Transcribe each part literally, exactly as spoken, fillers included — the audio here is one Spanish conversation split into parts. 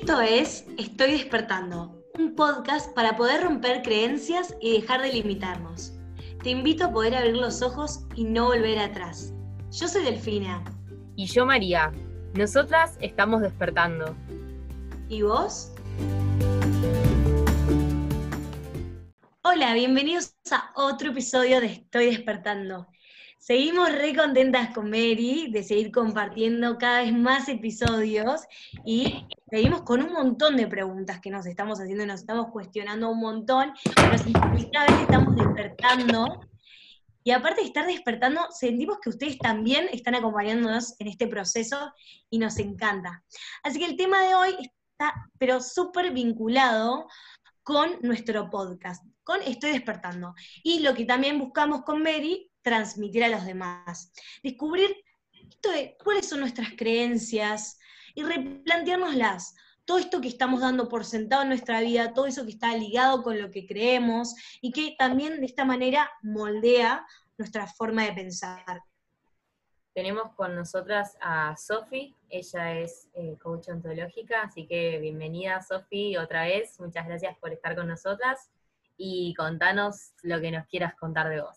Esto es Estoy despertando, un podcast para poder romper creencias y dejar de limitarnos. Te invito a poder abrir los ojos y no volver atrás. Yo soy Delfina. Y yo María. Nosotras estamos despertando. ¿Y vos? Hola, bienvenidos a otro episodio de Estoy despertando. Seguimos re contentas con Mary de seguir compartiendo cada vez más episodios y seguimos con un montón de preguntas que nos estamos haciendo y nos estamos cuestionando un montón, pero sentimos que cada vez estamos despertando. Y aparte de estar despertando, sentimos que ustedes también están acompañándonos en este proceso y nos encanta. Así que el tema de hoy está, pero súper vinculado con nuestro podcast, con Estoy despertando. Y lo que también buscamos con Mary, transmitir a los demás. Descubrir esto de cuáles son nuestras creencias y replanteárnoslas. Todo esto que estamos dando por sentado en nuestra vida, todo eso que está ligado con lo que creemos y que también de esta manera moldea nuestra forma de pensar. Tenemos con nosotras a Sofi, ella es eh, coach ontológica, así que bienvenida Sofi otra vez, muchas gracias por estar con nosotras y contanos lo que nos quieras contar de vos.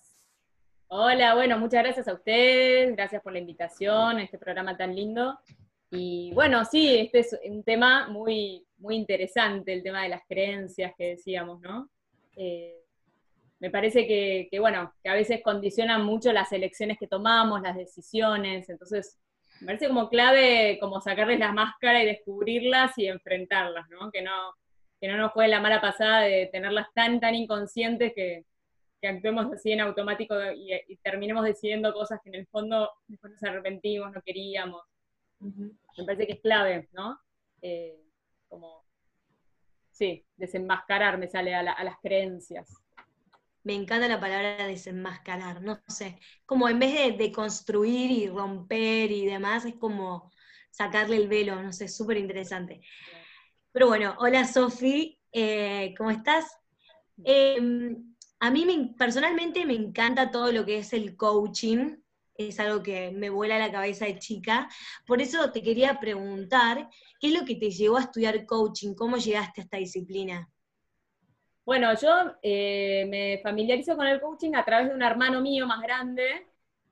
Hola, bueno, muchas gracias a ustedes, gracias por la invitación a este programa tan lindo. Y bueno, sí, este es un tema muy, muy interesante, el tema de las creencias que decíamos, ¿no? Eh, me parece que, que, bueno, que a veces condicionan mucho las elecciones que tomamos, las decisiones, entonces me parece como clave como sacarles la máscara y descubrirlas y enfrentarlas, ¿no? Que no, que no nos juegue la mala pasada de tenerlas tan, tan inconscientes que, que actuemos así en automático y, y terminemos decidiendo cosas que en el fondo después nos arrepentimos, no queríamos. Uh-huh. Me parece que es clave, ¿no? Eh, como, sí, desenmascarar me sale a, la, a las creencias. Me encanta la palabra desenmascarar, no sé, como en vez de, de construir y romper y demás, es como sacarle el velo, no sé, súper interesante. Pero bueno, hola Sofi, eh, ¿cómo estás? Eh, a mí me, personalmente me encanta todo lo que es el coaching, es algo que me vuela la cabeza de chica, por eso te quería preguntar, ¿qué es lo que te llevó a estudiar coaching? ¿Cómo llegaste a esta disciplina? Bueno, yo eh, me familiarizo con el coaching a través de un hermano mío más grande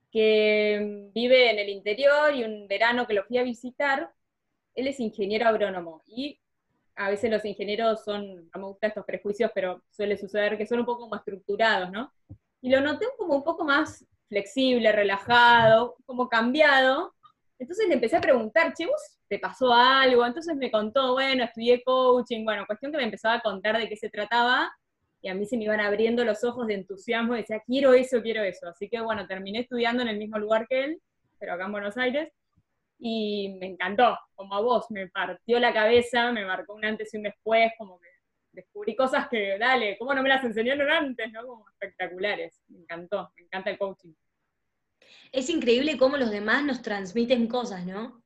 que vive en el interior y un verano que lo fui a visitar, él es ingeniero agrónomo y a veces los ingenieros son, no me gustan estos prejuicios, pero suele suceder que son un poco más estructurados, ¿no? Y lo noté como un poco más flexible, relajado, como cambiado. Entonces le empecé a preguntar, che, ¿vos te pasó algo? Entonces me contó, bueno, estudié coaching, bueno, cuestión que me empezaba a contar de qué se trataba, y a mí se me iban abriendo los ojos de entusiasmo, y decía, quiero eso, quiero eso. Así que bueno, terminé estudiando en el mismo lugar que él, pero acá en Buenos Aires, y me encantó, como a vos, me partió la cabeza, me marcó un antes y un después, como que descubrí cosas que, dale, ¿cómo no me las enseñaron antes? ¿No? Como espectaculares, me encantó, me encanta el coaching. Es increíble cómo los demás nos transmiten cosas, ¿no?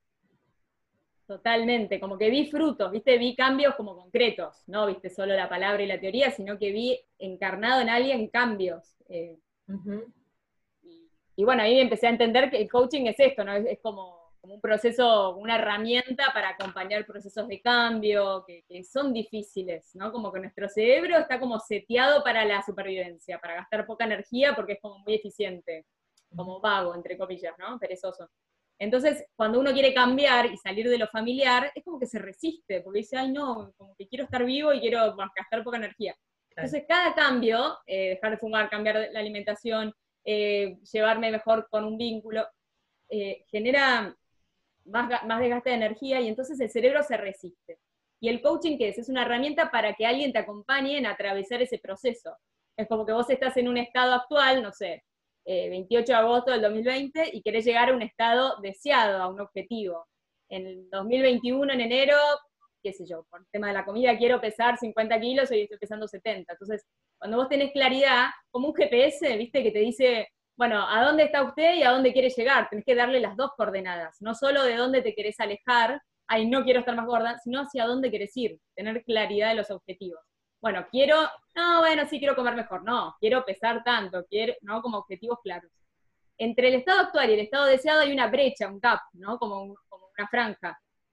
Totalmente, como que vi frutos, ¿viste? Vi cambios como concretos, no viste solo la palabra y la teoría, sino que vi encarnado en alguien cambios. Eh, uh-huh. y, y bueno, ahí empecé a entender que el coaching es esto, ¿no? Es, es como, como un proceso, una herramienta para acompañar procesos de cambio, que, que son difíciles, ¿no? Como que nuestro cerebro está como seteado para la supervivencia, para gastar poca energía porque es como muy eficiente, como vago, entre comillas, ¿no? Perezoso. Entonces, cuando uno quiere cambiar y salir de lo familiar, es como que se resiste, porque dice, ay no, como que quiero estar vivo y quiero bueno, gastar poca energía. Entonces, cada cambio, eh, dejar de fumar, cambiar la alimentación, eh, llevarme mejor con un vínculo, eh, genera más, más desgaste de energía y entonces el cerebro se resiste. ¿Y el coaching qué es? Es una herramienta para que alguien te acompañe en atravesar ese proceso. Es como que vos estás en un estado actual, no sé, Eh, veintiocho de agosto del dos mil veinte y querés llegar a un estado deseado, a un objetivo. En el dos mil veintiuno, en enero, qué sé yo, por el tema de la comida quiero pesar cincuenta kilos y estoy pesando setenta. Entonces, cuando vos tenés claridad, como un G P S, viste, que te dice, bueno, ¿a dónde está usted y a dónde quiere llegar? Tenés que darle las dos coordenadas, no solo de dónde te querés alejar, ay, no quiero estar más gorda, sino hacia dónde querés ir, tener claridad de los objetivos. Bueno, quiero, no, bueno, sí quiero comer mejor, no, quiero pesar tanto, quiero, ¿no? Como objetivos claros. Entre el estado actual y el estado deseado hay una brecha, un gap, ¿no? Como, un, como una franja.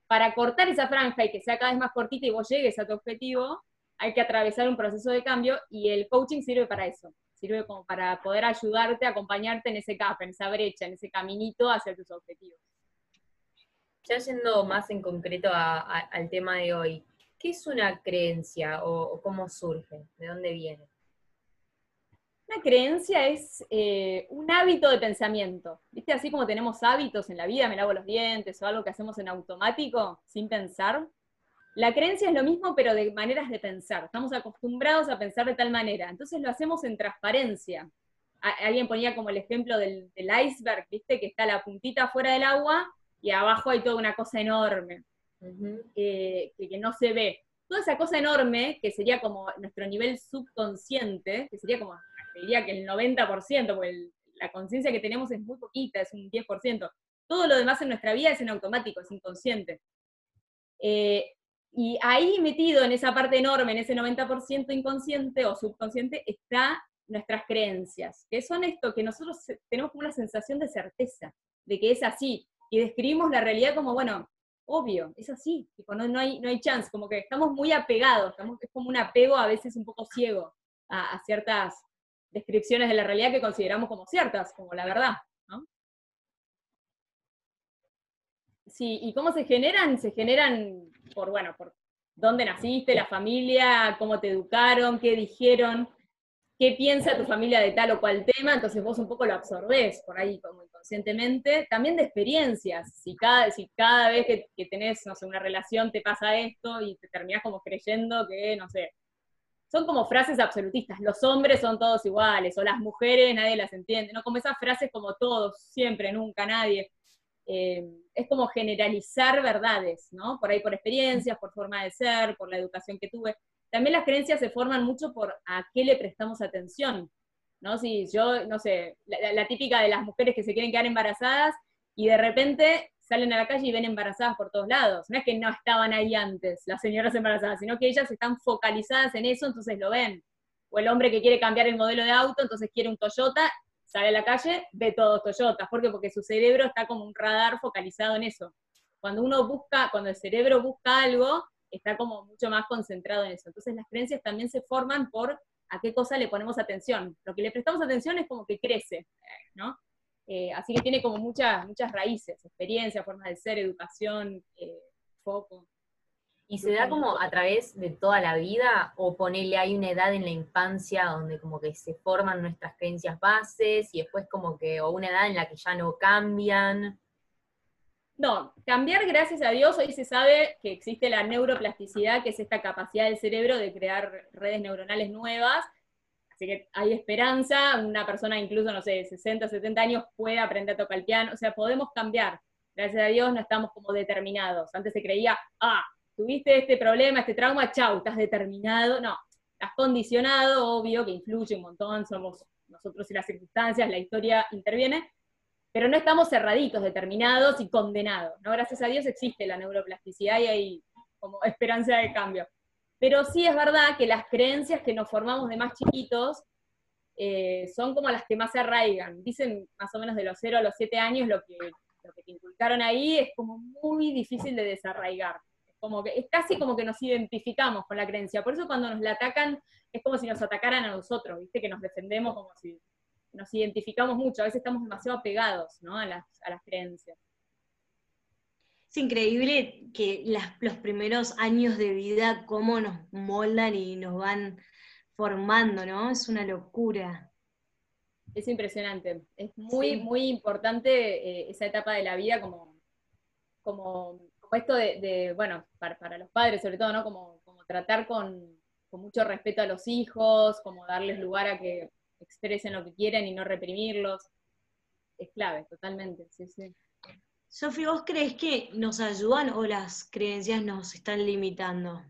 para cortar esa franja y que sea cada vez más cortita y vos llegues a tu objetivo, hay que atravesar un proceso de cambio, y el coaching sirve para eso, sirve como para poder ayudarte, acompañarte en ese gap, en esa brecha, en ese caminito hacia tus objetivos. Ya yendo más en concreto a, a, al tema de hoy, ¿qué es una creencia o, o cómo surge? ¿De dónde viene? Una creencia es eh, un hábito de pensamiento. ¿Viste? Así como tenemos hábitos en la vida, me lavo los dientes o algo que hacemos en automático, sin pensar. La creencia es lo mismo, pero de maneras de pensar. Estamos acostumbrados a pensar de tal manera. Entonces lo hacemos en transparencia. A alguien ponía como el ejemplo del, del iceberg, ¿viste? Que está la puntita fuera del agua y abajo hay toda una cosa enorme, uh-huh. eh, que, que no se ve. Toda esa cosa enorme, que sería como nuestro nivel subconsciente, que sería como, diría que el noventa por ciento, porque el, la conciencia que tenemos es muy poquita, es un diez por ciento. Todo lo demás en nuestra vida es en automático, es inconsciente. Eh, y ahí metido en esa parte enorme, en ese noventa por ciento inconsciente o subconsciente, está nuestras creencias, que son esto, que nosotros tenemos como una sensación de certeza, de que es así, y describimos la realidad como, bueno, obvio, es así, tipo, no, no, hay, no hay chance, como que estamos muy apegados, estamos, es como un apego a veces un poco ciego a, a ciertas descripciones de la realidad que consideramos como ciertas, como la verdad, ¿no? Sí, ¿y cómo se generan? Se generan por, bueno, por dónde naciste, la familia, cómo te educaron, qué dijeron, qué piensa tu familia de tal o cual tema, entonces vos un poco lo absorbés por ahí como inconscientemente. También de experiencias, si cada, si cada vez que, que tenés, no sé, una relación te pasa esto y te terminás como creyendo que, no sé, son como frases absolutistas, los hombres son todos iguales, o las mujeres nadie las entiende, ¿no? Como esas frases como todos, siempre, nunca, nadie. Eh, es como generalizar verdades, ¿no? Por ahí por experiencias, por forma de ser, por la educación que tuve. También las creencias se forman mucho por a qué le prestamos atención, ¿no? Si yo, no sé, la, la típica de las mujeres que se quieren quedar embarazadas y de repente salen a la calle y ven embarazadas por todos lados. No es que no estaban ahí antes las señoras embarazadas, sino que ellas están focalizadas en eso, entonces lo ven. O el hombre que quiere cambiar el modelo de auto, entonces quiere un Toyota, sale a la calle, ve todos Toyotas. ¿Por qué? Porque su cerebro está como un radar focalizado en eso. Cuando uno busca, cuando el cerebro busca algo, está como mucho más concentrado en eso. Entonces las creencias también se forman por a qué cosa le ponemos atención. Lo que le prestamos atención es como que crece, ¿no? Eh, así que tiene como muchas, muchas raíces, experiencia, formas de ser, educación, eh, foco. ¿Y se da como a través de toda la vida? ¿O ponele, hay una edad en la infancia donde como que se forman nuestras creencias bases y después como que, o una edad en la que ya no cambian? No, cambiar, gracias a Dios, hoy se sabe que existe la neuroplasticidad, que es esta capacidad del cerebro de crear redes neuronales nuevas. Así que hay esperanza, una persona incluso, no sé, de sesenta, setenta años puede aprender a tocar el piano, o sea, podemos cambiar. Gracias a Dios no estamos como determinados. Antes se creía, ah, tuviste este problema, este trauma, chau, estás determinado. No, estás condicionado, obvio, que influye un montón, somos nosotros y las circunstancias, la historia interviene, pero no estamos cerraditos, determinados y condenados, ¿no? Gracias a Dios existe la neuroplasticidad y hay como esperanza de cambio. Pero sí es verdad que las creencias que nos formamos de más chiquitos eh, son como las que más se arraigan. Dicen más o menos de los cero a los siete años lo que, lo que te inculcaron ahí es como muy difícil de desarraigar. Es, como que, es casi como que nos identificamos con la creencia. Por eso cuando nos la atacan es como si nos atacaran a nosotros, ¿viste? Que nos defendemos como si nos identificamos mucho. A veces estamos demasiado apegados, ¿no? a, las, a las creencias. Es increíble que las, los primeros años de vida, cómo nos moldan y nos van formando, ¿no? Es una locura. Es impresionante. Es muy, Sí. muy importante eh, esa etapa de la vida como, como, como esto de, de bueno, para, para los padres sobre todo, ¿no? Como, como tratar con, con mucho respeto a los hijos, como darles lugar a que expresen lo que quieren y no reprimirlos. Es clave, totalmente, sí, sí. Sofi, ¿vos crees que nos ayudan o las creencias nos están limitando?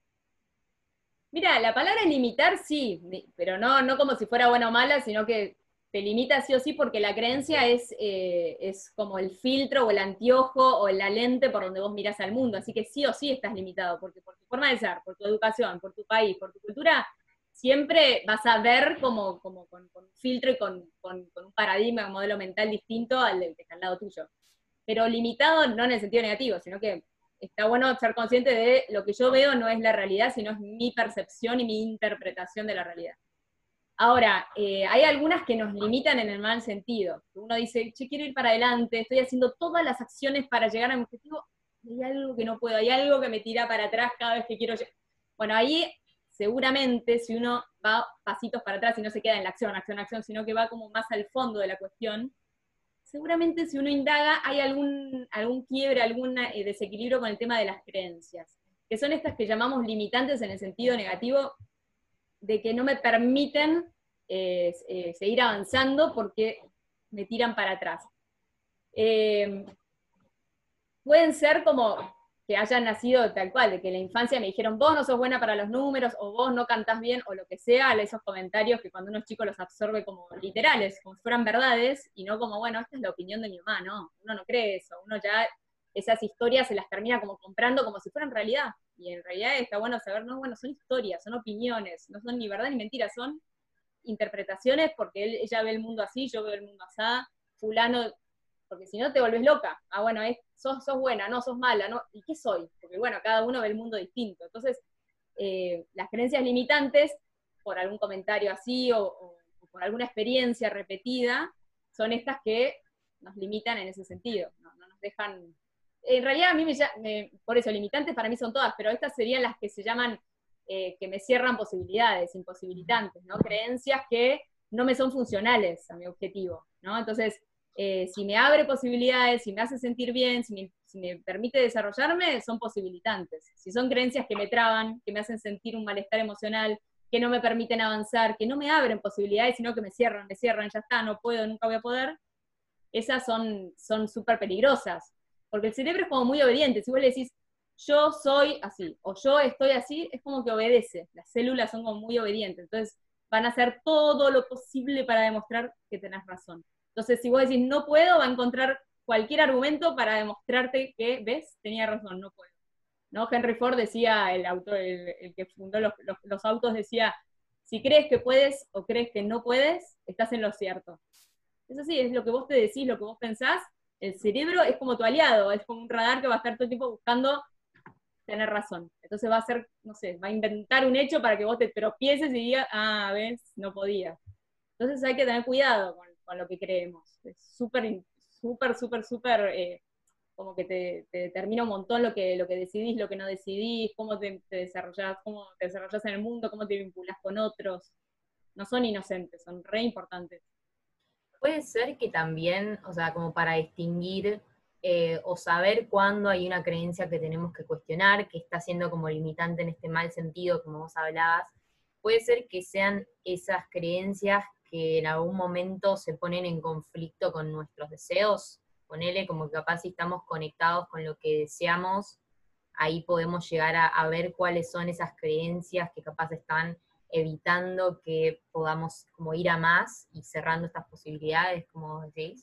Mira, la palabra limitar sí, pero no, no como si fuera buena o mala, sino que te limita sí o sí porque la creencia es, eh, es como el filtro o el anteojo o la lente por donde vos mirás al mundo, así que sí o sí estás limitado, porque por tu forma de ser, por tu educación, por tu país, por tu cultura, siempre vas a ver como, como con, con un filtro y con, con, con un paradigma, un modelo mental distinto al del que está al lado tuyo. Pero limitado no en el sentido negativo, sino que está bueno ser consciente de lo que yo veo no es la realidad, sino es mi percepción y mi interpretación de la realidad. Ahora, eh, hay algunas que nos limitan en el mal sentido. Uno dice, che, quiero ir para adelante, estoy haciendo todas las acciones para llegar a mi objetivo, y hay algo que no puedo, hay algo que me tira para atrás cada vez que quiero llegar. Bueno, ahí seguramente si uno va pasitos para atrás y no se queda en la acción, acción, acción, sino que va como más al fondo de la cuestión, seguramente si uno indaga hay algún, algún quiebre, algún eh, desequilibrio con el tema de las creencias, que son estas que llamamos limitantes en el sentido negativo, de que no me permiten eh, eh, seguir avanzando porque me tiran para atrás. Eh, pueden ser como que hayan nacido tal cual, de que en la infancia me dijeron, vos no sos buena para los números, o vos no cantás bien, o lo que sea, esos comentarios que cuando uno es chico los absorbe como literales, como si fueran verdades, y no como, bueno, esta es la opinión de mi mamá, no, uno no cree eso, uno ya esas historias se las termina como comprando como si fueran realidad, y en realidad está bueno saber, no, bueno, son historias, son opiniones, no son ni verdad ni mentira, son interpretaciones, porque él, ella ve el mundo así, yo veo el mundo así, fulano, porque si no te volvés loca, ah, bueno, es, sos, sos buena, no, sos mala, ¿no? ¿Y qué soy? Porque bueno, cada uno ve el mundo distinto, entonces, eh, las creencias limitantes, por algún comentario así, o, o, o por alguna experiencia repetida, son estas que nos limitan en ese sentido, no, no nos dejan... En realidad a mí me, me, por eso, limitantes para mí son todas, pero estas serían las que se llaman, eh, que me cierran posibilidades, imposibilitantes, ¿no? Creencias que no me son funcionales a mi objetivo, ¿no? Entonces, eh, si me abre posibilidades, si me hace sentir bien, si me, si me permite desarrollarme, son posibilitantes. Si son creencias que me traban, que me hacen sentir un malestar emocional, que no me permiten avanzar, que no me abren posibilidades, sino que me cierran, me cierran, ya está, no puedo, nunca voy a poder, esas son súper peligrosas. Porque el cerebro es como muy obediente. Si vos le decís, yo soy así, o yo estoy así, es como que obedece. Las células son como muy obedientes. Entonces, van a hacer todo lo posible para demostrar que tenés razón. Entonces, si vos decís, no puedo, va a encontrar cualquier argumento para demostrarte que, ves, tenía razón, no puedo. ¿No? Henry Ford decía, el autor, el, el que fundó los, los, los autos, decía, si crees que puedes o crees que no puedes, estás en lo cierto. Eso sí, es lo que vos te decís, lo que vos pensás. El cerebro es como tu aliado, es como un radar que va a estar todo el tiempo buscando tener razón. Entonces va a hacer, no sé, va a inventar un hecho para que vos te tropieces y digas, ah, ves, no podía. Entonces hay que tener cuidado con, con lo que creemos. Es súper, súper, súper, súper, eh, como que te, te determina un montón lo que, lo que decidís, lo que no decidís, cómo te, te desarrollás, cómo te desarrollás en el mundo, cómo te vinculás con otros. No son inocentes, son re importantes. Puede ser que también, o sea, como para distinguir eh, o saber cuándo hay una creencia que tenemos que cuestionar, que está siendo como limitante en este mal sentido, como vos hablabas, puede ser que sean esas creencias que en algún momento se ponen en conflicto con nuestros deseos. Ponele como que capaz si estamos conectados con lo que deseamos, ahí podemos llegar a, a ver cuáles son esas creencias que capaz están evitando que podamos como ir a más y cerrando estas posibilidades, como decís.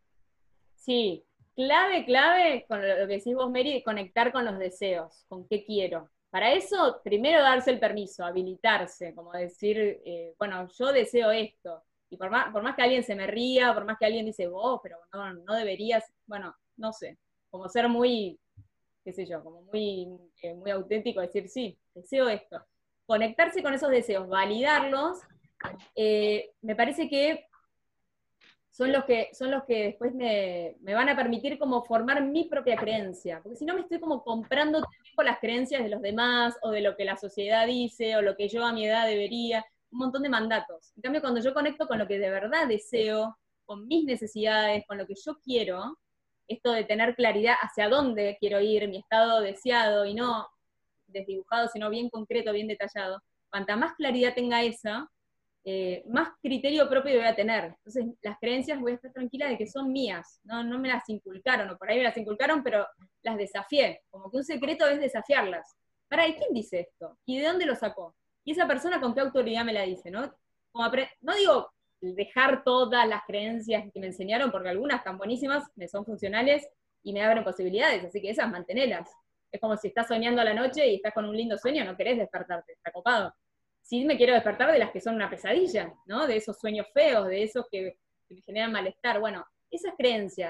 Sí, clave, clave, con lo que decís vos, Mary, conectar con los deseos, con qué quiero. Para eso, primero darse el permiso, habilitarse, como decir, eh, bueno, yo deseo esto, y por más, por más que alguien se me ría, por más que alguien dice, vos, pero no, no deberías, bueno, no sé, como ser muy, qué sé yo, como muy, eh, muy auténtico, decir, sí, deseo esto. Conectarse con esos deseos, validarlos, eh, me parece que son los que, son los que después me, me van a permitir como formar mi propia creencia, porque si no me estoy como comprando todo el tiempo las creencias de los demás, o de lo que la sociedad dice, o lo que yo a mi edad debería, un montón de mandatos. En cambio, cuando yo conecto con lo que de verdad deseo, con mis necesidades, con lo que yo quiero, esto de tener claridad hacia dónde quiero ir, mi estado deseado, y no desdibujado, sino bien concreto, bien detallado, cuanta más claridad tenga esa, eh, más criterio propio voy a tener. Entonces, las creencias voy a estar tranquila de que son mías, no, no me las inculcaron, o por ahí me las inculcaron, pero las desafié. Como que un secreto es desafiarlas. Para, ¿y quién dice esto? ¿Y de dónde lo sacó? ¿Y esa persona con qué autoridad me la dice? ¿No? Como no digo dejar todas las creencias que me enseñaron, porque algunas están buenísimas, me son funcionales y me abren posibilidades, así que esas mantenelas. Es como si estás soñando a la noche y estás con un lindo sueño, no querés despertarte, está copado. Sí me quiero despertar de las que son una pesadilla, ¿no? De esos sueños feos, de esos que, que me generan malestar. Bueno, esas creencias,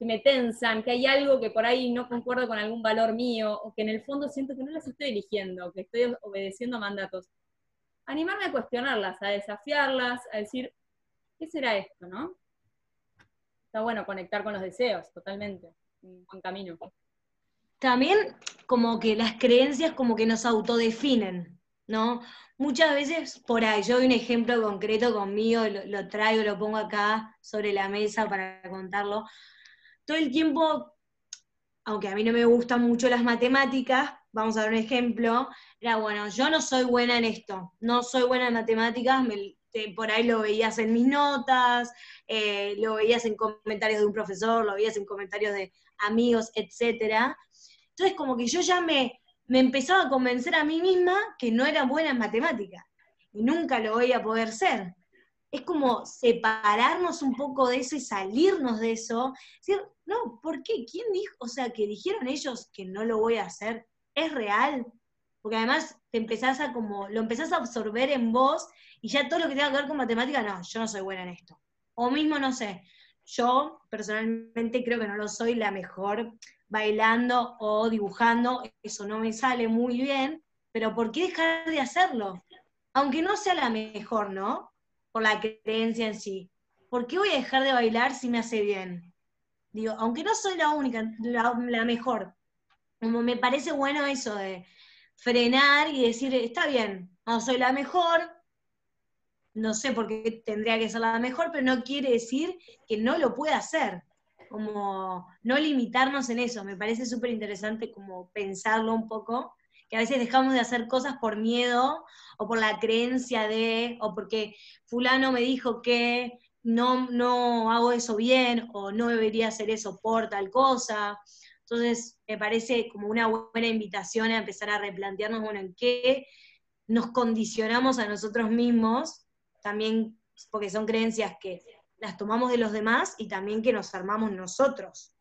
que me tensan, que hay algo que por ahí no concuerdo con algún valor mío, o que en el fondo siento que no las estoy eligiendo, que estoy obedeciendo mandatos. Animarme a cuestionarlas, a desafiarlas, a decir, ¿qué será esto, no? Está bueno conectar con los deseos, totalmente, un buen camino. También como que las creencias como que nos autodefinen, ¿no? Muchas veces por ahí, yo doy un ejemplo concreto conmigo, lo, lo traigo, lo pongo acá sobre la mesa para contarlo. Todo el tiempo, aunque a mí no me gustan mucho las matemáticas, vamos a ver un ejemplo, era bueno, yo no soy buena en esto, no soy buena en matemáticas, me, te, por ahí lo veías en mis notas, eh, lo veías en comentarios de un profesor, lo veías en comentarios de amigos, etcétera. Entonces como que yo ya me, me empezaba a convencer a mí misma que no era buena en matemáticas, y nunca lo voy a poder ser. Es como separarnos un poco de eso y salirnos de eso. Decir, no, ¿por qué? ¿Quién dijo? O sea, que dijeron ellos que no lo voy a hacer. ¿Es real? Porque además te empezás a como, lo empezás a absorber en vos y ya todo lo que tenga que ver con matemática, no, yo no soy buena en esto. O mismo, no sé, yo personalmente creo que no lo soy la mejor bailando o dibujando, eso no me sale muy bien, pero ¿por qué dejar de hacerlo? Aunque no sea la mejor, ¿no? Por la creencia en sí. ¿Por qué voy a dejar de bailar si me hace bien? Digo, aunque no soy la única, la, la mejor, como me parece bueno eso de frenar y decir, está bien, no soy la mejor, no sé por qué tendría que ser la mejor, pero no quiere decir que no lo pueda hacer. Como no limitarnos en eso, me parece súper interesante como pensarlo un poco, que a veces dejamos de hacer cosas por miedo, o por la creencia de, o porque fulano me dijo que no, no hago eso bien, o no debería hacer eso por tal cosa. Entonces, me parece como una buena invitación a empezar a replantearnos, bueno, en qué nos condicionamos a nosotros mismos, también porque son creencias que las tomamos de los demás y también que nos armamos nosotros.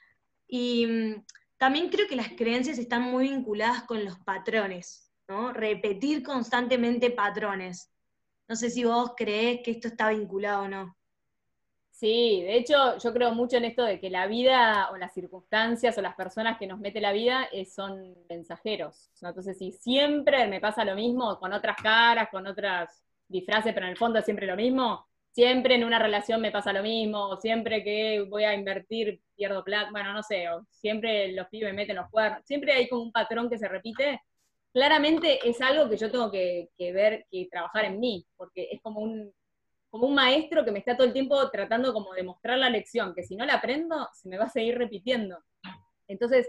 Y mm, también creo que las creencias están muy vinculadas con los patrones, ¿no? Repetir constantemente patrones. No sé si vos creés que esto está vinculado o no. Sí, de hecho yo creo mucho en esto de que la vida o las circunstancias o las personas que nos mete la vida eh, son mensajeros, ¿no? Entonces si siempre me pasa lo mismo, con otras caras, con otras disfraces, pero en el fondo es siempre lo mismo, siempre en una relación me pasa lo mismo, o siempre que voy a invertir pierdo plata, bueno, no sé, o siempre los pibes me meten los cuernos, siempre hay como un patrón que se repite, claramente es algo que yo tengo que, que ver, que trabajar en mí, porque es como un como un maestro que me está todo el tiempo tratando como de mostrar la lección, que si no la aprendo, se me va a seguir repitiendo. Entonces,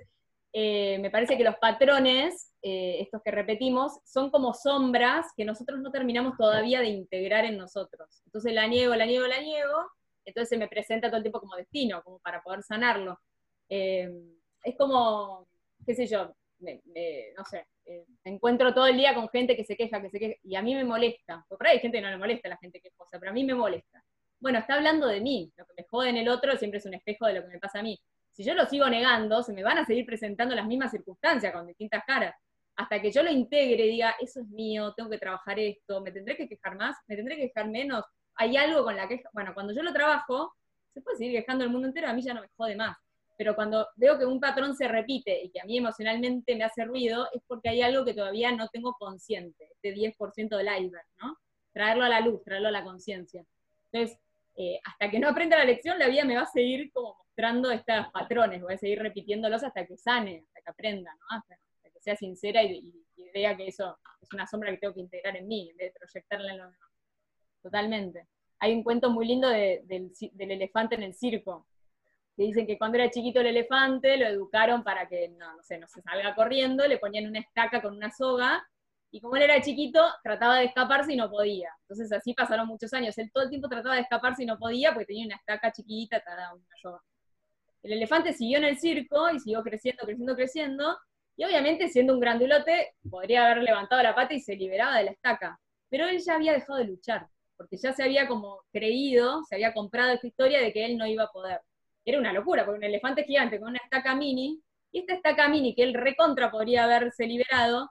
eh, me parece que los patrones, eh, estos que repetimos, son como sombras que nosotros no terminamos todavía de integrar en nosotros. Entonces la niego, la niego, la niego, entonces se me presenta todo el tiempo como destino, como para poder sanarlo. Eh, es como, qué sé yo, me, me, no sé, eh, me encuentro todo el día con gente que se queja, que se queja, y a mí me molesta, porque por ahí hay gente que no le molesta a la gente quejosa, pero a mí me molesta. Bueno, está hablando de mí, lo que me jode en el otro siempre es un espejo de lo que me pasa a mí. Si yo lo sigo negando, se me van a seguir presentando las mismas circunstancias con distintas caras, hasta que yo lo integre y diga, eso es mío, tengo que trabajar esto, me tendré que quejar más, me tendré que quejar menos, hay algo con la queja, bueno, cuando yo lo trabajo, se puede seguir quejando el mundo entero, a mí ya no me jode más. Pero cuando veo que un patrón se repite y que a mí emocionalmente me hace ruido, es porque hay algo que todavía no tengo consciente, este diez por ciento del iceberg, ¿no? Traerlo a la luz, traerlo a la conciencia. Entonces, eh, hasta que no aprenda la lección, la vida me va a seguir como mostrando estos patrones, voy a seguir repitiéndolos hasta que sane, hasta que aprenda, ¿no? Hasta, hasta que sea sincera y, y, y vea que eso es una sombra que tengo que integrar en mí, en vez de proyectarla en los demás. Totalmente. Hay un cuento muy lindo de, del, del elefante en el circo, que dicen que cuando era chiquito el elefante lo educaron para que no, no sé, no se salga corriendo, le ponían una estaca con una soga, y como él era chiquito, trataba de escaparse y no podía. Entonces así pasaron muchos años. Él todo el tiempo trataba de escaparse y no podía porque tenía una estaca chiquita, atada a una soga. El elefante siguió en el circo y siguió creciendo, creciendo, creciendo, y obviamente siendo un grandulote, podría haber levantado la pata y se liberaba de la estaca. Pero él ya había dejado de luchar, porque ya se había como creído, se había comprado esta historia de que él no iba a poder. Era una locura, porque un elefante gigante con una estaca mini, y esta estaca mini que él recontra podría haberse liberado,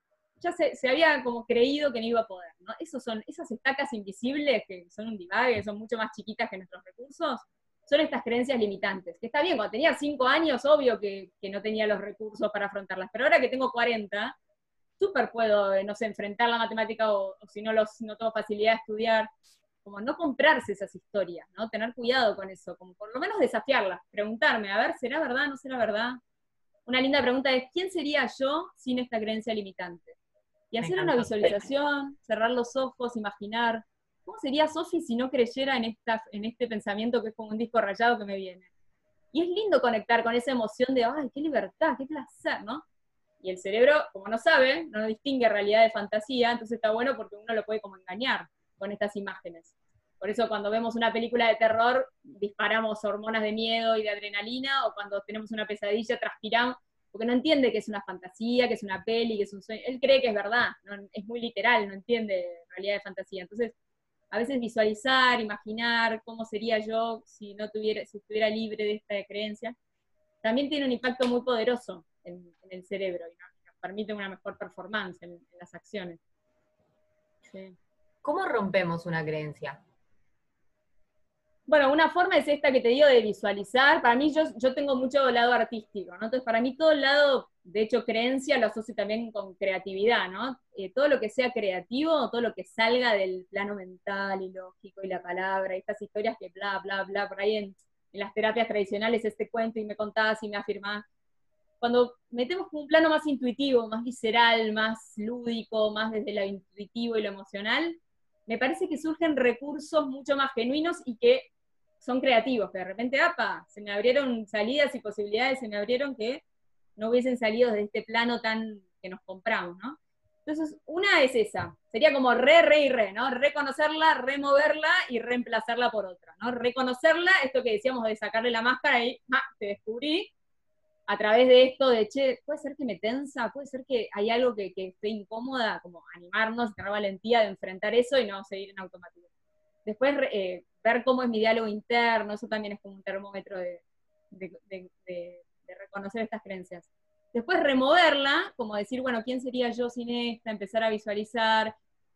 ya se, se había como creído que no iba a poder, ¿no? Esos son, esas estacas invisibles que son un divague, que son mucho más chiquitas que nuestros recursos, son estas creencias limitantes. Que está bien, cuando tenía cinco años, obvio que, que no tenía los recursos para afrontarlas, pero ahora que tengo cuarenta, súper puedo, no sé, enfrentar la matemática o, o si no, los, no tengo facilidad de estudiar, como no comprarse esas historias, ¿no? Tener cuidado con eso, como por lo menos desafiarlas, preguntarme, a ver, ¿será verdad, no será verdad? Una linda pregunta es, ¿quién sería yo sin esta creencia limitante? Y hacer una visualización, cerrar los ojos, imaginar, ¿cómo sería Sofi si no creyera en, esta, en este pensamiento que es como un disco rayado que me viene? Y es lindo conectar con esa emoción de, ay, qué libertad, qué placer, ¿no? Y el cerebro, como no sabe, no distingue realidad de fantasía, entonces está bueno porque uno lo puede como engañar con estas imágenes. Por eso cuando vemos una película de terror, disparamos hormonas de miedo y de adrenalina, o cuando tenemos una pesadilla, transpiramos, porque no entiende que es una fantasía, que es una peli, que es un sueño. Él cree que es verdad, no, es muy literal, no entiende realidad de fantasía. Entonces, a veces visualizar, imaginar cómo sería yo si no tuviera, si estuviera libre de esta creencia, también tiene un impacto muy poderoso en, en el cerebro y nos, nos permite una mejor performance en, en las acciones. Sí. ¿Cómo rompemos una creencia? Bueno, una forma es esta que te digo de visualizar. Para mí, yo, yo tengo mucho lado artístico, ¿no? Entonces, para mí todo el lado, de hecho, creencia lo asocio también con creatividad, ¿no? Eh, todo lo que sea creativo, todo lo que salga del plano mental y lógico y la palabra, y estas historias que bla, bla, bla, por ahí en, en las terapias tradicionales, este cuento y me contás y me afirmás. Cuando metemos un plano más intuitivo, más visceral, más lúdico, más desde lo intuitivo y lo emocional, me parece que surgen recursos mucho más genuinos y que son creativos, que de repente, apa, se me abrieron salidas y posibilidades, se me abrieron que no hubiesen salido de este plano tan que nos compramos, ¿no? Entonces, una es esa, sería como re, re y re, ¿no? Reconocerla, removerla y reemplazarla por otra, ¿no? Reconocerla, esto que decíamos de sacarle la máscara y, ah, te descubrí, a través de esto de, che, puede ser que me tensa, puede ser que hay algo que, que esté incómoda, como animarnos, tener valentía de enfrentar eso y no seguir en automático. Después, eh, ver cómo es mi diálogo interno, eso también es como un termómetro de, de, de, de, de reconocer estas creencias. Después removerla, como decir, bueno, ¿quién sería yo sin esta? Empezar a visualizar,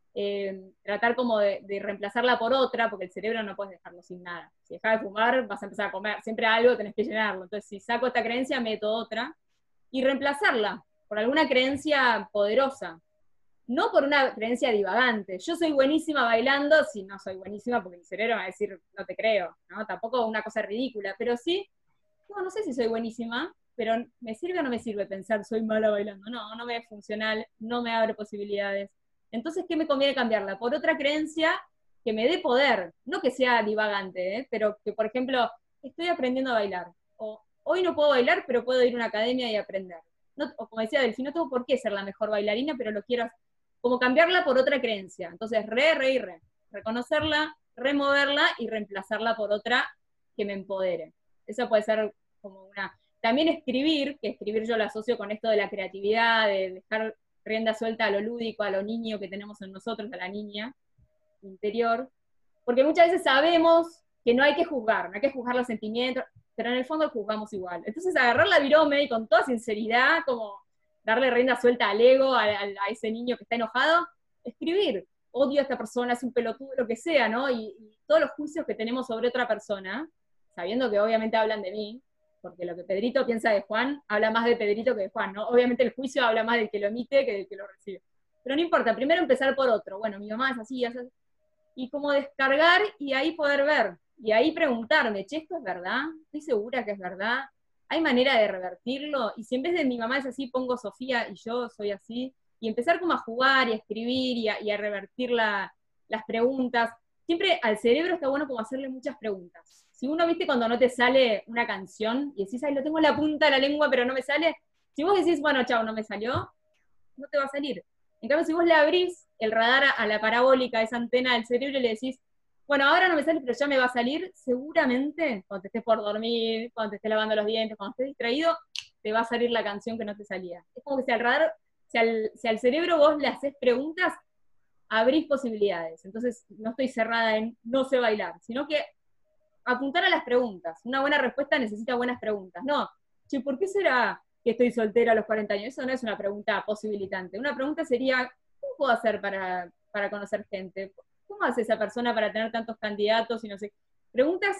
eh, tratar como de, de reemplazarla por otra, porque el cerebro no puedes dejarlo sin nada. Si dejas de fumar, vas a empezar a comer, siempre algo tenés que llenarlo. Entonces, si saco esta creencia, meto otra, y reemplazarla por alguna creencia poderosa, no por una creencia divagante. Yo soy buenísima bailando, si no soy buenísima, porque mi cerebro va a decir, no te creo, ¿no? Tampoco una cosa ridícula, pero sí, no, no sé si soy buenísima, pero ¿me sirve o no me sirve pensar soy mala bailando? No, no me es funcional, no me abre posibilidades. Entonces, ¿qué me conviene cambiarla? Por otra creencia que me dé poder, no que sea divagante, ¿eh? Pero que, por ejemplo, estoy aprendiendo a bailar, o hoy no puedo bailar, pero puedo ir a una academia y aprender. No, o como decía Delphi, no tengo por qué ser la mejor bailarina, pero lo quiero hacer. Como cambiarla por otra creencia. Entonces, re, re y re. Reconocerla, removerla y reemplazarla por otra que me empodere. Eso puede ser como una... También escribir, que escribir yo lo asocio con esto de la creatividad, de dejar rienda suelta a lo lúdico, a lo niño que tenemos en nosotros, a la niña interior, porque muchas veces sabemos que no hay que juzgar, no hay que juzgar los sentimientos, pero en el fondo juzgamos igual. Entonces agarrar la virome y con toda sinceridad, como darle rienda suelta al ego, a, a, a ese niño que está enojado, escribir, odio a esta persona, es un pelotudo, lo que sea, ¿no? Y, y todos los juicios que tenemos sobre otra persona, sabiendo que obviamente hablan de mí, porque lo que Pedrito piensa de Juan, habla más de Pedrito que de Juan, ¿no? Obviamente el juicio habla más del que lo emite que del que lo recibe. Pero no importa, primero empezar por otro. Bueno, mi mamá es así, es así. Y como descargar y ahí poder ver. Y ahí preguntarme, che, ¿esto es verdad? ¿Estoy segura que es verdad? ¿Hay manera de revertirlo? Y si en vez de mi mamá es así, pongo Sofía y yo soy así. Y empezar como a jugar y a escribir y a, y a revertir la, las preguntas. Siempre al cerebro está bueno como hacerle muchas preguntas. Si uno, viste, cuando no te sale una canción y decís, ay, lo tengo en la punta de la lengua, pero no me sale, si vos decís, bueno, chao, no me salió, no te va a salir. En cambio, si vos le abrís el radar a, a la parabólica, a esa antena del cerebro, y le decís, bueno, ahora no me sale, pero ya me va a salir, seguramente, cuando te estés por dormir, cuando te estés lavando los dientes, cuando estés distraído, te va a salir la canción que no te salía. Es como que si al radar, si al, si al cerebro vos le haces preguntas, abrís posibilidades. Entonces, no estoy cerrada en no sé bailar, sino que apuntar a las preguntas. Una buena respuesta necesita buenas preguntas. No, che, ¿por qué será que estoy soltera a los cuarenta años? Eso no es una pregunta posibilitante. Una pregunta sería, ¿cómo puedo hacer para, para conocer gente? ¿Cómo hace esa persona para tener tantos candidatos y no sé? Preguntas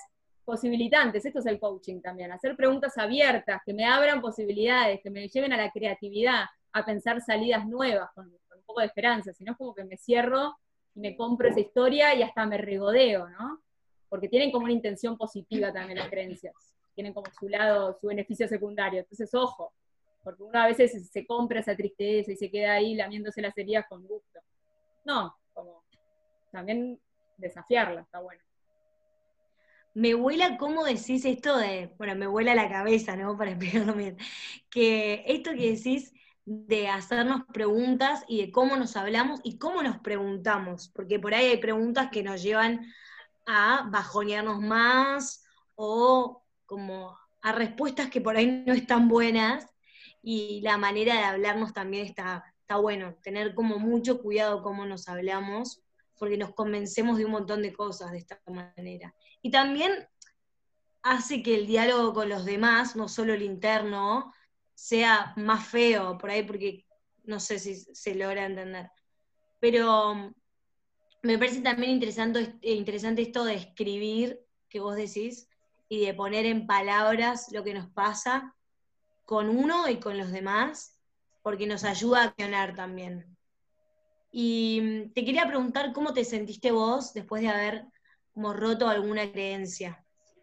posibilitantes, esto es el coaching también, hacer preguntas abiertas, que me abran posibilidades, que me lleven a la creatividad, a pensar salidas nuevas, con, con un poco de esperanza, si no es como que me cierro y me compro esa historia y hasta me regodeo, ¿no? Porque tienen como una intención positiva también las creencias, tienen como su lado, su beneficio secundario, entonces ojo, porque uno a veces se compra esa tristeza y se queda ahí lamiéndose las heridas con gusto. No, como también desafiarla, está bueno. Me vuela cómo decís esto de, bueno, me vuela la cabeza, ¿no? Para explicarlo bien. Que esto que decís de hacernos preguntas y de cómo nos hablamos y cómo nos preguntamos, porque por ahí hay preguntas que nos llevan a bajonearnos más o como a respuestas que por ahí no están buenas, y la manera de hablarnos también está, está bueno, tener como mucho cuidado cómo nos hablamos, porque nos convencemos de un montón de cosas de esta manera. Y también hace que el diálogo con los demás, no solo el interno, sea más feo, por ahí, porque no sé si se logra entender. Pero me parece también interesante, interesante esto de escribir, que vos decís, y de poner en palabras lo que nos pasa con uno y con los demás, porque nos ayuda a accionar también. Y te quería preguntar cómo te sentiste vos después de haber como roto alguna creencia.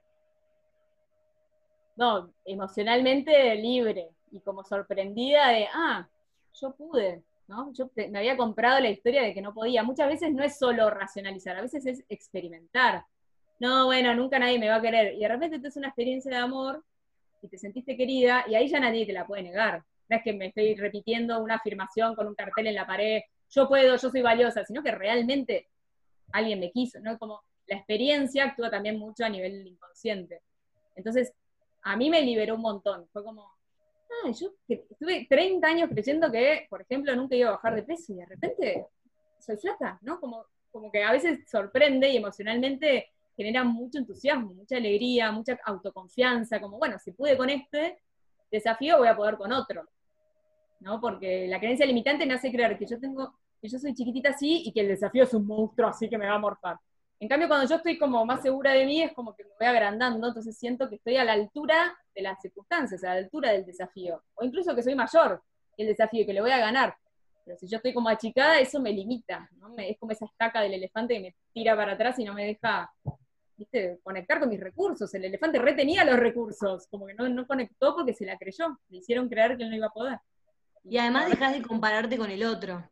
No, emocionalmente libre y como sorprendida de, ah, yo pude, ¿no? Yo te, me había comprado la historia de que no podía. Muchas veces no es solo racionalizar, a veces es experimentar. No, bueno, nunca nadie me va a querer. Y de repente te es una experiencia de amor y te sentiste querida y ahí ya nadie te la puede negar. No es que me estoy repitiendo una afirmación con un cartel en la pared, yo puedo, yo soy valiosa, sino que realmente alguien me quiso, ¿no? Como la experiencia actúa también mucho a nivel inconsciente. Entonces, a mí me liberó un montón. Fue como, ah, yo que estuve treinta años creyendo que, por ejemplo, nunca iba a bajar de peso y de repente soy flaca, ¿no? Como, como que a veces sorprende y emocionalmente genera mucho entusiasmo, mucha alegría, mucha autoconfianza, como, bueno, si pude con este desafío, voy a poder con otro, ¿no? Porque la creencia limitante me hace creer que yo tengo, que yo soy chiquitita así y que el desafío es un monstruo así que me va a morfar. En cambio, cuando yo estoy como más segura de mí, es como que me voy agrandando, entonces siento que estoy a la altura de las circunstancias, a la altura del desafío. O incluso que soy mayor que el desafío y que le voy a ganar. Pero si yo estoy como achicada, eso me limita, ¿no? Me, es como esa estaca del elefante que me tira para atrás y no me deja, ¿viste?, conectar con mis recursos. El elefante retenía los recursos, como que no, no conectó porque se la creyó. Le hicieron creer que él no iba a poder. Y además dejás de compararte con el otro.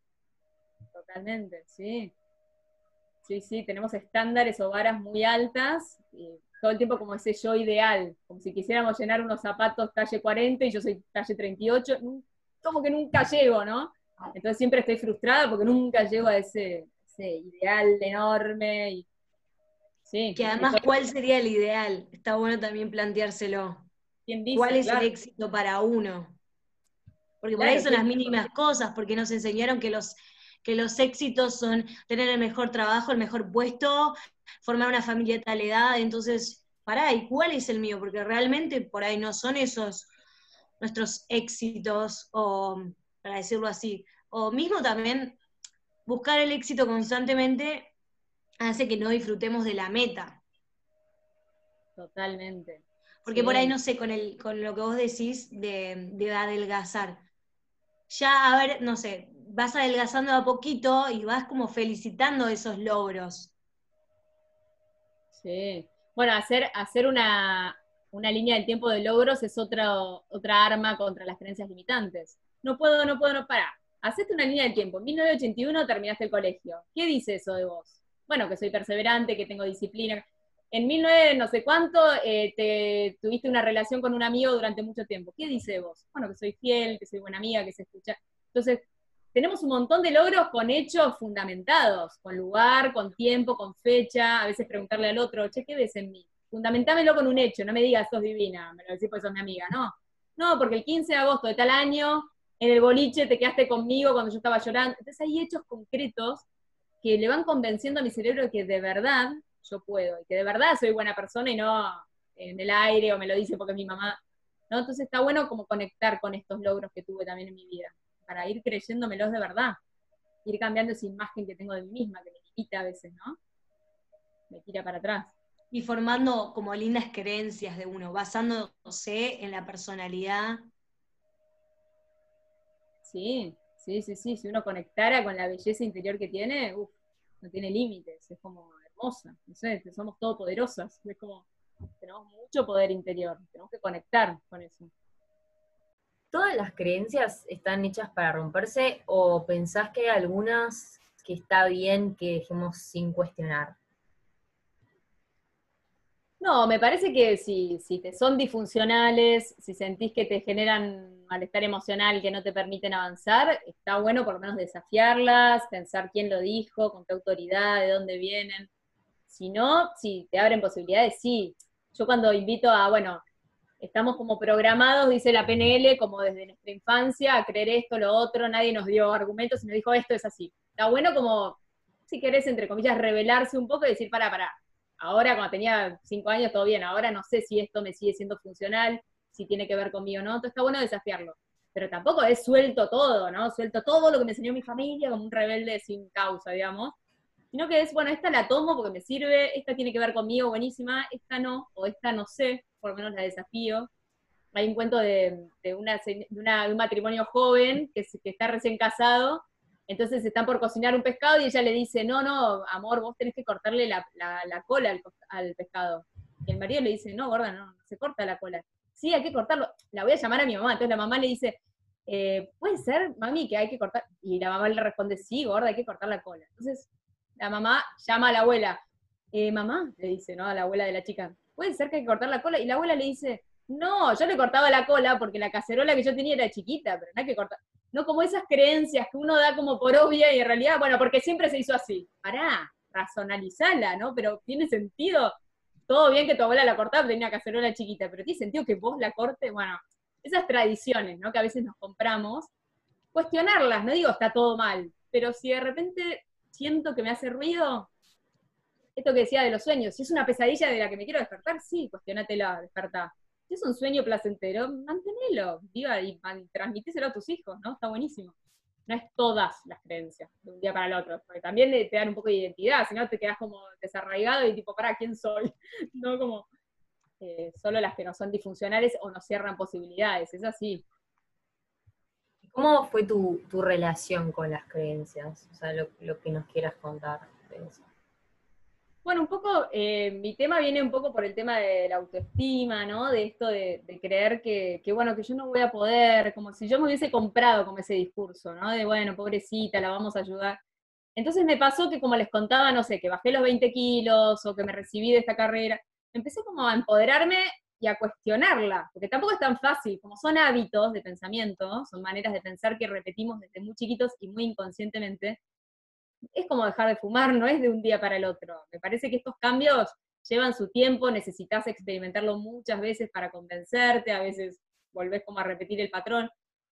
Totalmente, sí. Sí, sí, tenemos estándares o varas muy altas, y todo el tiempo como ese yo ideal, como si quisiéramos llenar unos zapatos talle cuarenta y yo soy talle treinta y ocho, como que nunca llego, ¿no? Entonces siempre estoy frustrada porque nunca llego a ese, ese ideal enorme. Y, sí, Que además, ¿cuál sería el ideal? Está bueno también planteárselo. ¿quién dice? ¿Cuál es Claro. el éxito para uno? Porque por Claro, ahí son las mínimas cosas, porque nos enseñaron que los, que los éxitos son tener el mejor trabajo, el mejor puesto, formar una familia de tal edad. Entonces, pará, ¿y cuál es el mío? Porque realmente por ahí no son esos nuestros éxitos, o para decirlo así. O mismo también buscar el éxito constantemente hace que no disfrutemos de la meta. Totalmente. Porque Sí. por ahí, no sé, con, el, con lo que vos decís de, de adelgazar. Ya, a ver, no sé, vas adelgazando a poquito y vas como felicitando esos logros. Sí. Bueno, hacer, hacer una, una línea del tiempo de logros es otra, otra arma contra las creencias limitantes. No puedo, no puedo, no, pará. Hacete una línea del tiempo. En mil novecientos ochenta y uno terminaste el colegio. ¿Qué dice eso de vos? Bueno, que soy perseverante, que tengo disciplina. En mil novecientos no sé cuánto eh, te, tuviste una relación con un amigo durante mucho tiempo. ¿Qué dice de vos? Bueno, que soy fiel, que soy buena amiga, que se escucha. Entonces, tenemos un montón de logros con hechos fundamentados, con lugar, con tiempo, con fecha, a veces preguntarle al otro, che, ¿qué ves en mí? Fundamentámelo con un hecho, no me digas sos divina, me lo decís porque sos mi amiga, no. No, porque el quince de agosto de tal año, en el boliche te quedaste conmigo cuando yo estaba llorando. Entonces hay hechos concretos que le van convenciendo a mi cerebro de que de verdad yo puedo, y que de verdad soy buena persona y no en el aire o me lo dice porque es mi mamá, ¿no? Entonces está bueno como conectar con estos logros que tuve también en mi vida, para ir creyéndomelos de verdad, ir cambiando esa imagen que tengo de mí misma, que me limita a veces, ¿no? Me tira para atrás. Y formando como lindas creencias de uno, basándose en la personalidad. Sí, sí, sí, sí, si uno conectara con la belleza interior que tiene, uf, no tiene límites, es como hermosa, no sé, somos todopoderosas, es como, tenemos mucho poder interior, tenemos que conectar con eso. ¿Todas las creencias están hechas para romperse o pensás que hay algunas que está bien que dejemos sin cuestionar? No, me parece que si, si te son disfuncionales, si sentís que te generan malestar emocional, que no te permiten avanzar, está bueno por lo menos desafiarlas, pensar quién lo dijo, con qué autoridad, de dónde vienen. Si no, si te abren posibilidades, sí. Yo cuando invito a, bueno, estamos como programados, dice la P N L, como desde nuestra infancia, a creer esto, lo otro, nadie nos dio argumentos y nos dijo esto es así. Está bueno como, si querés, entre comillas, revelarse un poco y decir, para, para, ahora cuando tenía cinco años todo bien, ahora no sé si esto me sigue siendo funcional, si tiene que ver conmigo o no, entonces está bueno desafiarlo. Pero tampoco es suelto todo, ¿no? Suelto todo lo que me enseñó mi familia como un rebelde sin causa, digamos. Sino que es, bueno, esta la tomo porque me sirve, esta tiene que ver conmigo, buenísima, esta no, o esta no sé, por lo menos la desafío. Hay un cuento de, de, una, de, una, de un matrimonio joven que, que está recién casado, entonces están por cocinar un pescado y ella le dice, no, no, amor, vos tenés que cortarle la, la, la cola al, al pescado. Y el marido le dice, no, gorda, no, no se corta la cola. Sí, hay que cortarlo. La voy a llamar a mi mamá. Entonces la mamá le dice, eh, ¿puede ser, mami, que hay que cortar? Y la mamá le responde, sí, gorda, hay que cortar la cola. Entonces la mamá llama a la abuela. Eh, mamá, le dice, ¿no? A la abuela de la chica, ¿puede ser que hay que cortar la cola? Y la abuela le dice, no, yo le cortaba la cola porque la cacerola que yo tenía era chiquita, pero no hay que cortar. No como esas creencias que uno da como por obvia y en realidad, bueno, porque siempre se hizo así. Pará, razonalizala, ¿no? Pero tiene sentido. Todo bien que tu abuela la cortaba, tenía una cacerola chiquita, pero tiene sentido que vos la cortes. Bueno, esas tradiciones, ¿no? Que a veces nos compramos, cuestionarlas, no digo está todo mal, pero si de repente siento que me hace ruido, esto que decía de los sueños, si es una pesadilla de la que me quiero despertar, sí, cuestionátela, despertá. Si es un sueño placentero, manténelo, viva y transmitéselo a tus hijos, ¿no? Está buenísimo. No es todas las creencias, de un día para el otro, porque también te dan un poco de identidad, si no te quedas como desarraigado y tipo, ¿para quién soy? No como eh, solo las que no son disfuncionales o nos cierran posibilidades, es así. ¿Cómo fue tu, tu relación con las creencias? O sea, lo, lo que nos quieras contar de eso. Bueno, un poco, eh, mi tema viene un poco por el tema de la autoestima, ¿no? De esto de, de creer que, que, bueno, que yo no voy a poder, como si yo me hubiese comprado como ese discurso, ¿no? De, bueno, pobrecita, la vamos a ayudar. Entonces me pasó que como les contaba, no sé, que bajé los veinte kilos o que me recibí de esta carrera, empecé como a empoderarme y a cuestionarla, porque tampoco es tan fácil, como son hábitos de pensamiento, son maneras de pensar que repetimos desde muy chiquitos y muy inconscientemente, es como dejar de fumar, no es de un día para el otro. Me parece que estos cambios llevan su tiempo, necesitas experimentarlo muchas veces para convencerte, a veces volvés como a repetir el patrón,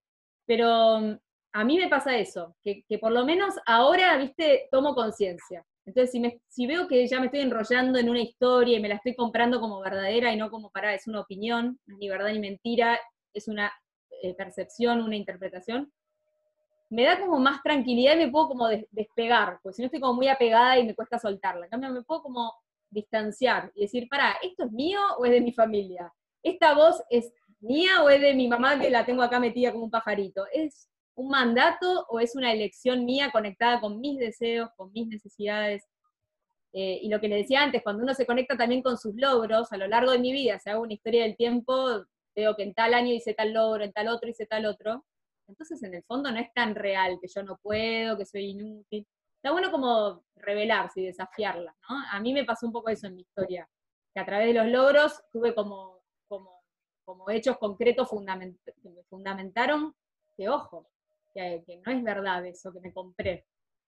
pero um, a mí me pasa eso, que, que por lo menos ahora, viste, tomo conciencia. Entonces, si, me, si veo que ya me estoy enrollando en una historia y me la estoy comprando como verdadera y no como para, es una opinión, no es ni verdad ni mentira, es una eh, percepción, una interpretación, me da como más tranquilidad y me puedo como des despegar, porque si no estoy como muy apegada y me cuesta soltarla. En cambio, me puedo como distanciar y decir, pará, ¿esto es mío o es de mi familia? ¿Esta voz es mía o es de mi mamá que la tengo acá metida como un pajarito? ¿Es un mandato o es una elección mía conectada con mis deseos, con mis necesidades? Eh, y lo que les decía antes, cuando uno se conecta también con sus logros, a lo largo de mi vida, si hago una historia del tiempo, veo que en tal año hice tal logro, en tal otro hice tal otro, entonces en el fondo no es tan real que yo no puedo, que soy inútil. Está bueno como revelarse y desafiarla, ¿no? A mí me pasó un poco eso en mi historia, que a través de los logros tuve como, como, como hechos concretos fundament que me fundamentaron que, ojo, que, que no es verdad eso que me compré.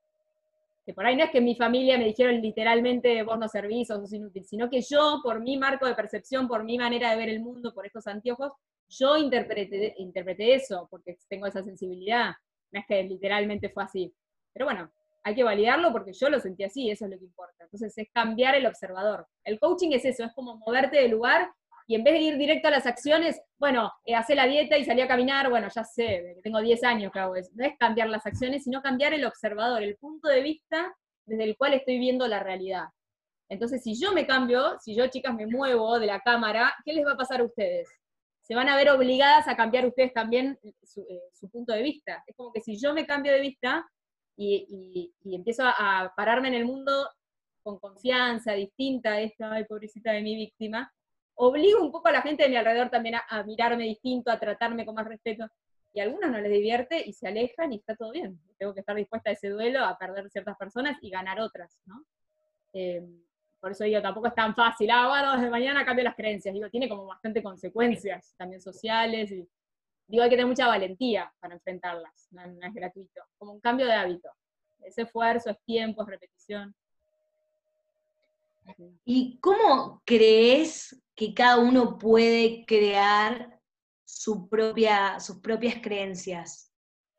Que por ahí no es que mi familia me dijeron literalmente vos no servís o sos inútil, sino que yo, por mi marco de percepción, por mi manera de ver el mundo, por estos anteojos, yo interpreté, interpreté eso, porque tengo esa sensibilidad. No es que literalmente fue así. Pero bueno, hay que validarlo porque yo lo sentí así, eso es lo que importa. Entonces es cambiar el observador. El coaching es eso, es como moverte de lugar y en vez de ir directo a las acciones, bueno, eh, hacé la dieta y salí a caminar, bueno, ya sé, que tengo diez años que hago eso. No es cambiar las acciones, sino cambiar el observador, el punto de vista desde el cual estoy viendo la realidad. Entonces, si yo me cambio, si yo, chicas, me muevo de la cámara, ¿qué les va a pasar a ustedes? Se van a ver obligadas a cambiar ustedes también su, eh, su punto de vista. Es como que si yo me cambio de vista y, y, y empiezo a, a pararme en el mundo con confianza, distinta a esta, ay, pobrecita de mi víctima, obligo un poco a la gente de mi alrededor también a, a mirarme distinto, a tratarme con más respeto. Y a algunos no les divierte y se alejan y está todo bien. Tengo que estar dispuesta a ese duelo, a perder ciertas personas y ganar otras, ¿no? Eh, por eso digo, tampoco es tan fácil, ah, bueno, desde mañana cambio las creencias. Digo, tiene como bastante consecuencias también sociales. Y, digo, hay que tener mucha valentía para enfrentarlas, no, no es gratuito. Como un cambio de hábito. Es esfuerzo, es tiempo, es repetición. ¿Y cómo crees que cada uno puede crear su propia, sus propias creencias?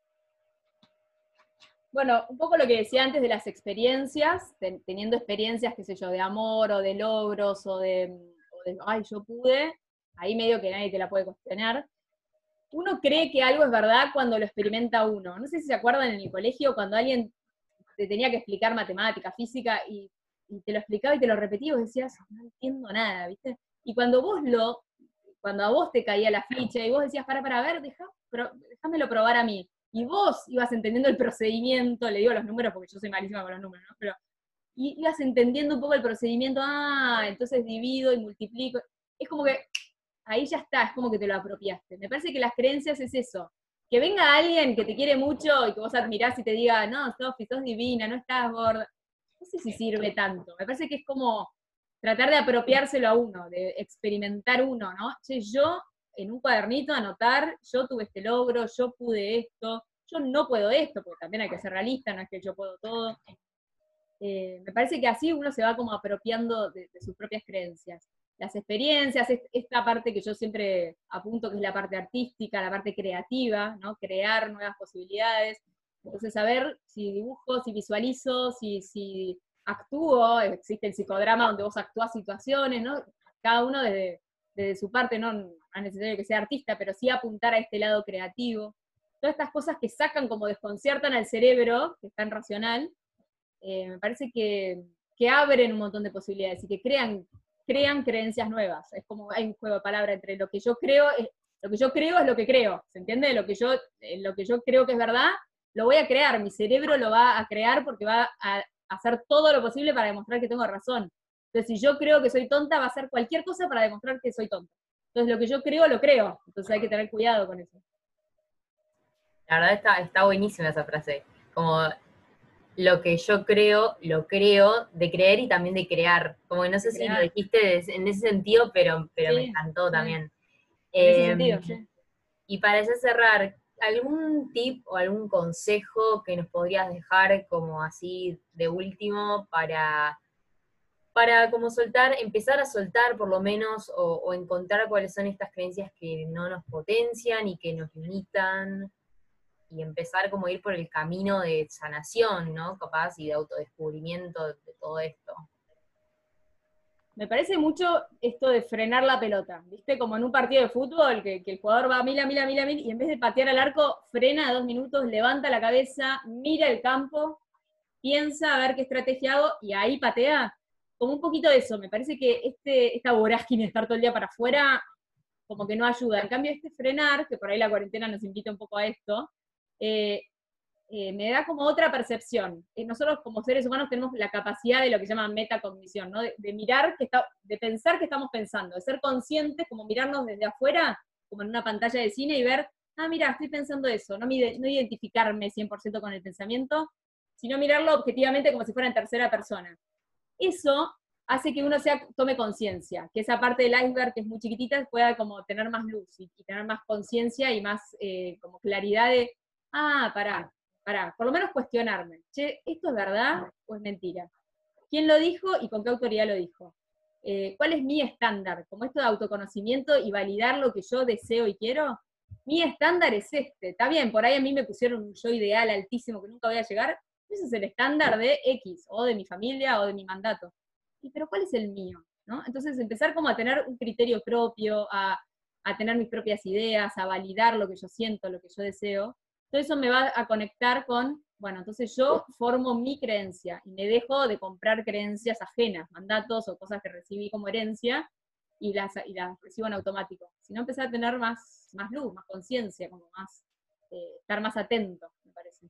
Bueno, un poco lo que decía antes de las experiencias, ten, teniendo experiencias, qué sé yo, de amor o de logros o de, o de, ay, yo pude, ahí medio que nadie te la puede cuestionar. Uno cree que algo es verdad cuando lo experimenta uno. No sé si se acuerdan en el colegio cuando alguien te tenía que explicar matemática, física, y, y te lo explicaba y te lo repetía, y vos decías, no entiendo nada, ¿viste? Y cuando vos lo, cuando a vos te caía la ficha y vos decías, para, para, ver, deja, pro, déjamelo probar a mí. Y vos ibas entendiendo el procedimiento, le digo los números porque yo soy malísima con los números, ¿no? Pero y ibas entendiendo un poco el procedimiento, ah, entonces divido y multiplico. Es como que ahí ya está, es como que te lo apropiaste. Me parece que las creencias es eso. Que venga alguien que te quiere mucho y que vos admirás y te diga, no, Sofi, sos divina, no estás gorda. No sé si sirve tanto. Me parece que es como tratar de apropiárselo a uno, de experimentar uno, ¿no? Che, yo en un cuadernito anotar, yo tuve este logro, yo pude esto, yo no puedo esto, porque también hay que ser realista, no es que yo puedo todo. Eh, me parece que así uno se va como apropiando de, de sus propias creencias. Las experiencias, esta parte que yo siempre apunto, que es la parte artística, la parte creativa, ¿no? Crear nuevas posibilidades. Entonces, saber si dibujo, si visualizo, si, si actúo, existe el psicodrama donde vos actúas situaciones, ¿no? Cada uno desde, desde su parte, no, no es necesario que sea artista, pero sí apuntar a este lado creativo. Todas estas cosas que sacan, como desconciertan al cerebro, que es tan racional, eh, me parece que, que abren un montón de posibilidades y que crean, crean creencias nuevas. Es como hay un juego de palabras entre lo que yo creo, es, lo que yo creo es lo que creo, ¿se entiende? Lo que yo, lo que yo creo que es verdad, lo voy a crear, mi cerebro lo va a crear porque va a hacer todo lo posible para demostrar que tengo razón. Entonces, si yo creo que soy tonta, va a hacer cualquier cosa para demostrar que soy tonta. Entonces, lo que yo creo, lo creo. Entonces, hay que tener cuidado con eso. La verdad está, está buenísima esa frase. Como lo que yo creo, lo creo, de creer y también de crear. Como que no sé si lo dijiste en ese sentido, pero, pero sí, me encantó sí. también. En eh, ese sentido, sí. Y para ya cerrar, ¿algún tip o algún consejo que nos podrías dejar como así de último para, para como soltar, empezar a soltar por lo menos o, o encontrar cuáles son estas creencias que no nos potencian y que nos limitan? Y empezar como a ir por el camino de sanación, ¿no? Capaz, y de autodescubrimiento de todo esto. Me parece mucho esto de frenar la pelota, ¿viste? Como en un partido de fútbol, que, que el jugador va a mil, a mil, a mil, a mil, y en vez de patear al arco, frena dos minutos, levanta la cabeza, mira el campo, piensa a ver qué estrategia hago, y ahí patea. Como un poquito de eso, me parece que este, esta vorágine de estar todo el día para afuera, como que no ayuda. En cambio, este frenar, que por ahí la cuarentena nos invita un poco a esto, Eh, eh, me da como otra percepción. Eh, nosotros como seres humanos tenemos la capacidad de lo que se llama metacognición, ¿no? de, de mirar, que está, de pensar que estamos pensando, de ser conscientes, como mirarnos desde afuera, como en una pantalla de cine y ver, ah, mira, estoy pensando eso, no, me, no identificarme cien por ciento con el pensamiento, sino mirarlo objetivamente como si fuera en tercera persona. Eso hace que uno sea, tome conciencia, que esa parte del iceberg que es muy chiquitita pueda como tener más luz y, y tener más conciencia y más eh, como claridad de ah, pará, pará, por lo menos cuestionarme. Che, ¿esto es verdad o es mentira? ¿Quién lo dijo y con qué autoridad lo dijo? Eh, ¿Cuál es mi estándar? Como esto de autoconocimiento y validar lo que yo deseo y quiero. Mi estándar es este. Está bien, por ahí a mí me pusieron un yo ideal altísimo que nunca voy a llegar. Ese es el estándar de X, o de mi familia, o de mi mandato. ¿Y pero cuál es el mío? ¿No? Entonces empezar como a tener un criterio propio, a, a tener mis propias ideas, a validar lo que yo siento, lo que yo deseo, Entonces eso me va a conectar con, bueno, entonces yo formo mi creencia y me dejo de comprar creencias ajenas, mandatos o cosas que recibí como herencia y las, y las recibo en automático. Si no, empecé a tener más, más luz, más conciencia, como más, eh, estar más atento, me parece.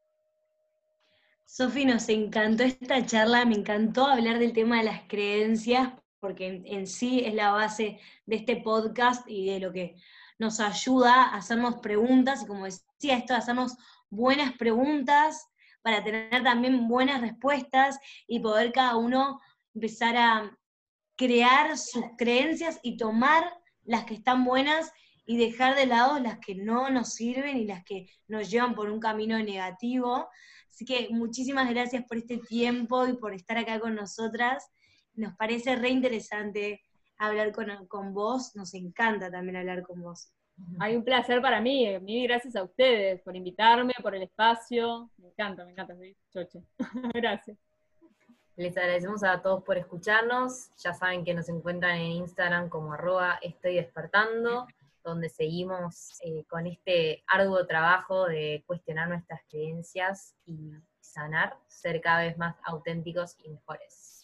Sofi, nos encantó esta charla, me encantó hablar del tema de las creencias, porque en, en sí es la base de este podcast y de lo que nos ayuda a hacernos preguntas, y como decía, esto de hacernos buenas preguntas para tener también buenas respuestas y poder cada uno empezar a crear sus creencias y tomar las que están buenas y dejar de lado las que no nos sirven y las que nos llevan por un camino negativo. Así que muchísimas gracias por este tiempo y por estar acá con nosotras. Nos parece re interesante hablar con, con vos, nos encanta también hablar con vos. Hay un placer para mí, mil gracias a ustedes por invitarme, por el espacio. Me encanta, me encanta, soy choche. Gracias. Les agradecemos a todos por escucharnos. Ya saben que nos encuentran en Instagram como arroba estoy despertando, donde seguimos eh, con este arduo trabajo de cuestionar nuestras creencias y sanar, ser cada vez más auténticos y mejores.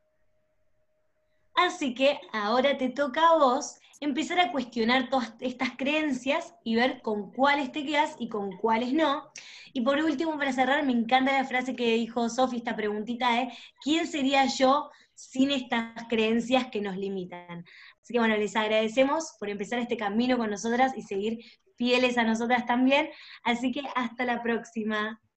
Así que ahora te toca a vos empezar a cuestionar todas estas creencias y ver con cuáles te quedas y con cuáles no. Y por último, para cerrar, me encanta la frase que dijo Sofi, esta preguntita de ¿quién sería yo sin estas creencias que nos limitan? Así que bueno, les agradecemos por empezar este camino con nosotras y seguir fieles a nosotras también. Así que hasta la próxima.